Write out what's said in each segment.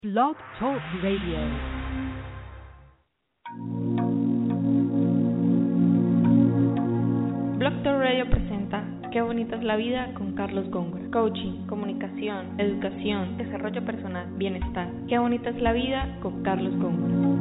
Blog Talk Radio. Blog Talk Radio presenta Qué bonita es la vida con Carlos Góngora. Coaching, comunicación, educación, desarrollo personal, bienestar. Qué bonita es la vida con Carlos Góngora.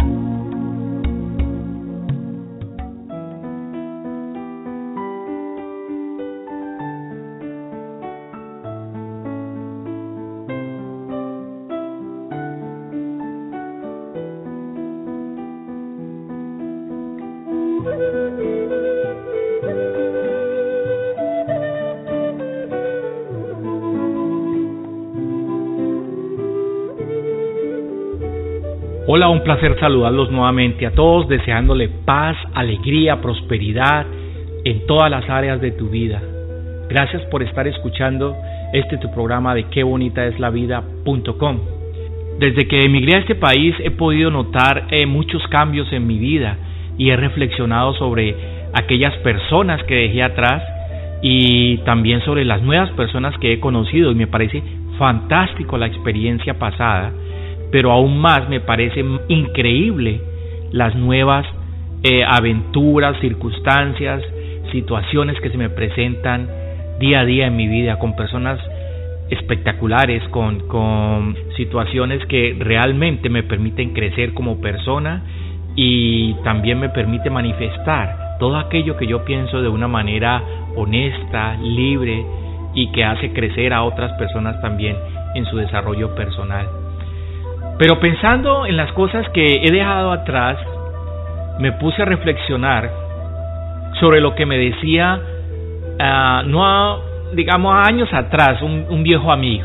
Hola, un placer saludarlos nuevamente a todos, deseándole paz, alegría, prosperidad en todas las áreas de tu vida. Gracias por estar escuchando tu programa de quebonitaeslavida.com. Desde que emigré a este país he podido notar muchos cambios en mi vida y he reflexionado sobre aquellas personas que dejé atrás y también sobre las nuevas personas que he conocido, y me parece fantástico la experiencia pasada. Pero aún más me parece increíble las nuevas aventuras, circunstancias, situaciones que se me presentan día a día en mi vida, con personas espectaculares, con situaciones que realmente me permiten crecer como persona y también me permite manifestar todo aquello que yo pienso de una manera honesta, libre, y que hace crecer a otras personas también en su desarrollo personal. Pero pensando en las cosas que he dejado atrás, me puse a reflexionar sobre lo que me decía, años atrás, un viejo amigo.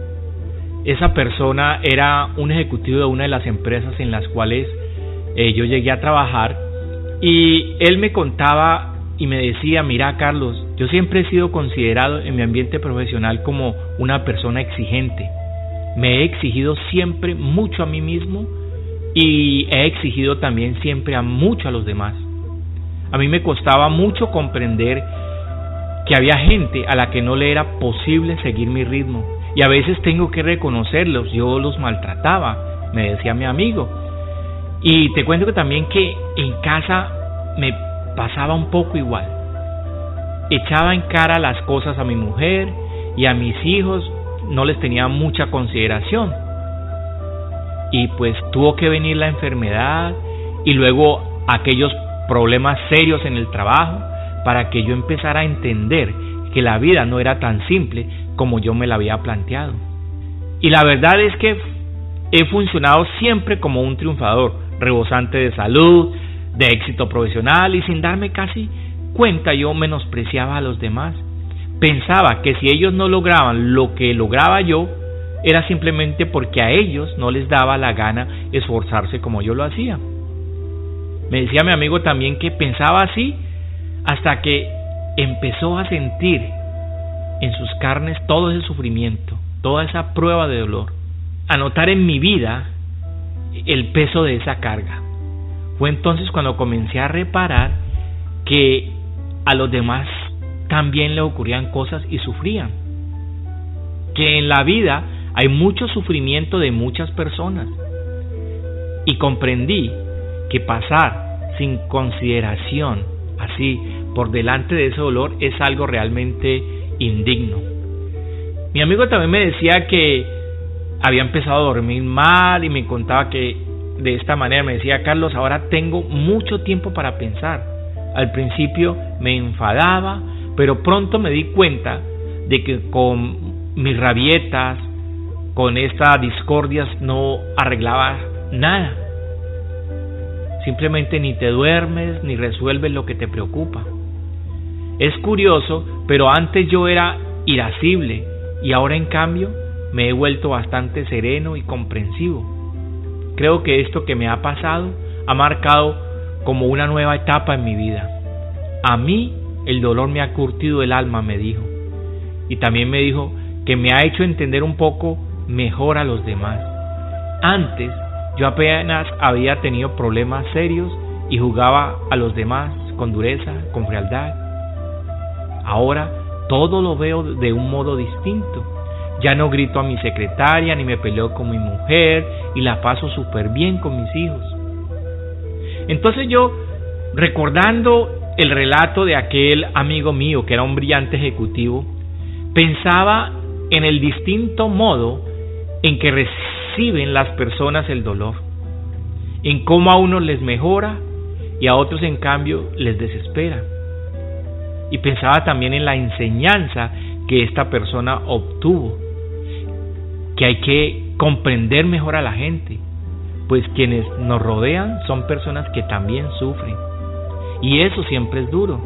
Esa persona era un ejecutivo de una de las empresas en las cuales yo llegué a trabajar, y él me contaba y me decía: mira, Carlos, yo siempre he sido considerado en mi ambiente profesional como una persona exigente. Me he exigido siempre mucho a mí mismo y he exigido también siempre mucho a los demás. A mí me costaba mucho comprender que había gente a la que no le era posible seguir mi ritmo, y a veces tengo que reconocerlos, yo los maltrataba, me decía mi amigo. Y te cuento que también que en casa me pasaba un poco igual. Echaba en cara las cosas a mi mujer y a mis hijos, no les tenía mucha consideración, y pues tuvo que venir la enfermedad y luego aquellos problemas serios en el trabajo para que yo empezara a entender que la vida no era tan simple como yo me la había planteado. Y la verdad es que he funcionado siempre como un triunfador, rebosante de salud, de éxito profesional, y sin darme casi cuenta yo menospreciaba a los demás. Pensaba que si ellos no lograban lo que lograba yo, era simplemente porque a ellos no les daba la gana esforzarse como yo lo hacía. Me decía mi amigo también que pensaba así hasta que empezó a sentir en sus carnes todo ese sufrimiento, toda esa prueba de dolor, a notar en mi vida el peso de esa carga. Fue entonces cuando comencé a reparar que a los demás también le ocurrían cosas y sufrían, que en la vida hay mucho sufrimiento de muchas personas, y comprendí que pasar sin consideración así por delante de ese dolor es algo realmente indigno. Mi amigo también me decía que había empezado a dormir mal y me contaba que de esta manera me decía: Carlos, ahora tengo mucho tiempo para pensar. Al principio me enfadaba, pero pronto me di cuenta de que con mis rabietas, con estas discordias, no arreglaba nada. Simplemente ni te duermes ni resuelves lo que te preocupa. Es curioso, pero antes yo era irascible y ahora en cambio me he vuelto bastante sereno y comprensivo. Creo que esto que me ha pasado ha marcado como una nueva etapa en mi vida. A mí el dolor me ha curtido el alma, me dijo. Y también me dijo que me ha hecho entender un poco mejor a los demás. Antes yo apenas había tenido problemas serios y juzgaba a los demás con dureza, con frialdad. Ahora todo lo veo de un modo distinto. ya no grito a mi secretaria ni me peleo con mi mujer y la paso súper bien con mis hijos. Entonces yo, recordando el relato de aquel amigo mío que era un brillante ejecutivo, pensaba en el distinto modo en que reciben las personas el dolor, en cómo a unos les mejora y a otros en cambio les desespera. Y pensaba también en la enseñanza que esta persona obtuvo, que hay que comprender mejor a la gente, pues quienes nos rodean son personas que también sufren, y eso siempre es duro.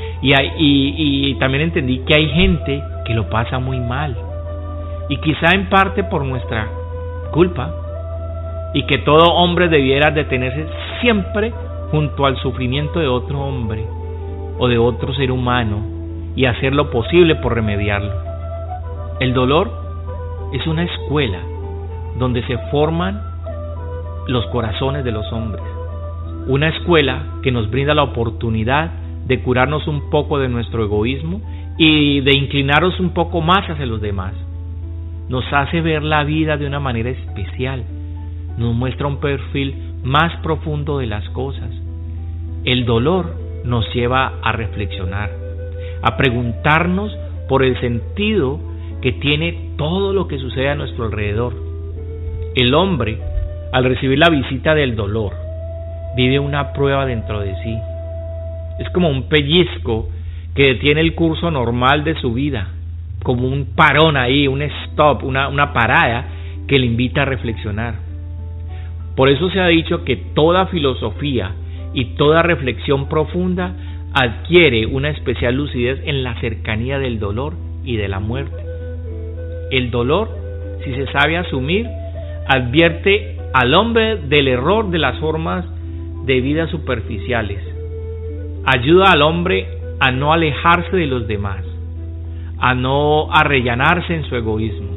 Y también entendí que hay gente que lo pasa muy mal, y quizá en parte por nuestra culpa, y que todo hombre debiera detenerse siempre junto al sufrimiento de otro hombre o de otro ser humano y hacer lo posible por remediarlo. El dolor es una escuela donde se forman los corazones de los hombres, una escuela que nos brinda la oportunidad de curarnos un poco de nuestro egoísmo y de inclinarnos un poco más hacia los demás. Nos hace ver la vida de una manera especial, nos muestra un perfil más profundo de las cosas. El dolor nos lleva a reflexionar, a preguntarnos por el sentido que tiene todo lo que sucede a nuestro alrededor. El hombre, al recibir la visita del dolor, vive una prueba dentro de sí. Es como un pellizco que detiene el curso normal de su vida, como un parón ahí, un stop, una parada que le invita a reflexionar. Por eso se ha dicho que toda filosofía y toda reflexión profunda adquiere una especial lucidez en la cercanía del dolor y de la muerte. El dolor, si se sabe asumir, advierte al hombre del error de las formas de vida superficiales. Ayuda al hombre a no alejarse de los demás, a no arrellanarse en su egoísmo.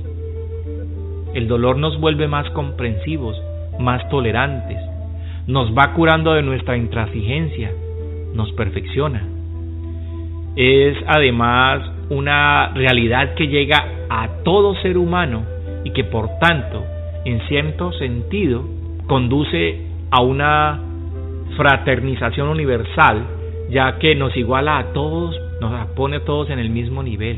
El dolor nos vuelve más comprensivos, más tolerantes, nos va curando de nuestra intransigencia, nos perfecciona. Es además una realidad que llega a todo ser humano y que por tanto, en cierto sentido, conduce a una fraternización universal, ya que nos iguala a todos, nos pone a todos en el mismo nivel.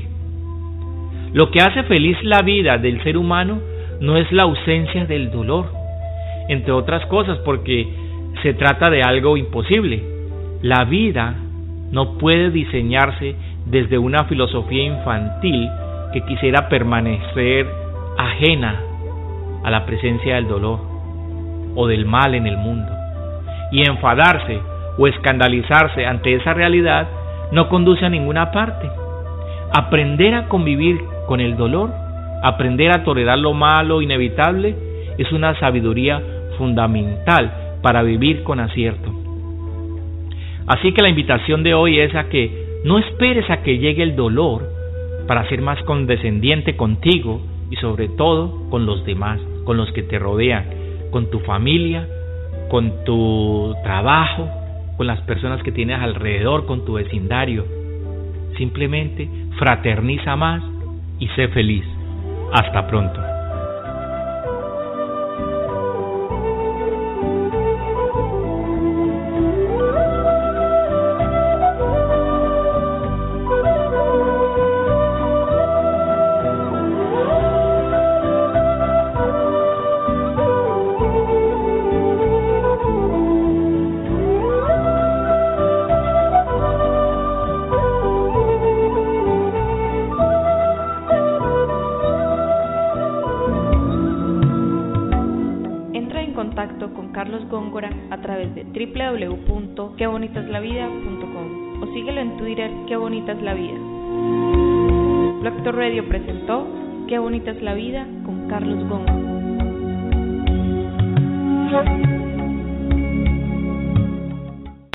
Lo que hace feliz la vida del ser humano no es la ausencia del dolor, entre otras cosas, porque se trata de algo imposible. La vida no puede diseñarse desde una filosofía infantil que quisiera permanecer ajena a la presencia del dolor o del mal en el mundo. Y enfadarse o escandalizarse ante esa realidad no conduce a ninguna parte. Aprender a convivir con el dolor, aprender a tolerar lo malo inevitable, es una sabiduría fundamental para vivir con acierto. Así que la invitación de hoy es a que no esperes a que llegue el dolor para ser más condescendiente contigo y sobre todo con los demás, con los que te rodean, con tu familia, con tu trabajo, con las personas que tienes alrededor, con tu vecindario. Simplemente fraterniza más y sé feliz. Hasta pronto. Contacto con Carlos Góngora a través de www.quebonitaslavida.com o síguelo en Twitter, Qué Bonita es la Vida. Blogtor Radio presentó Qué Bonita es la Vida con Carlos Góngora.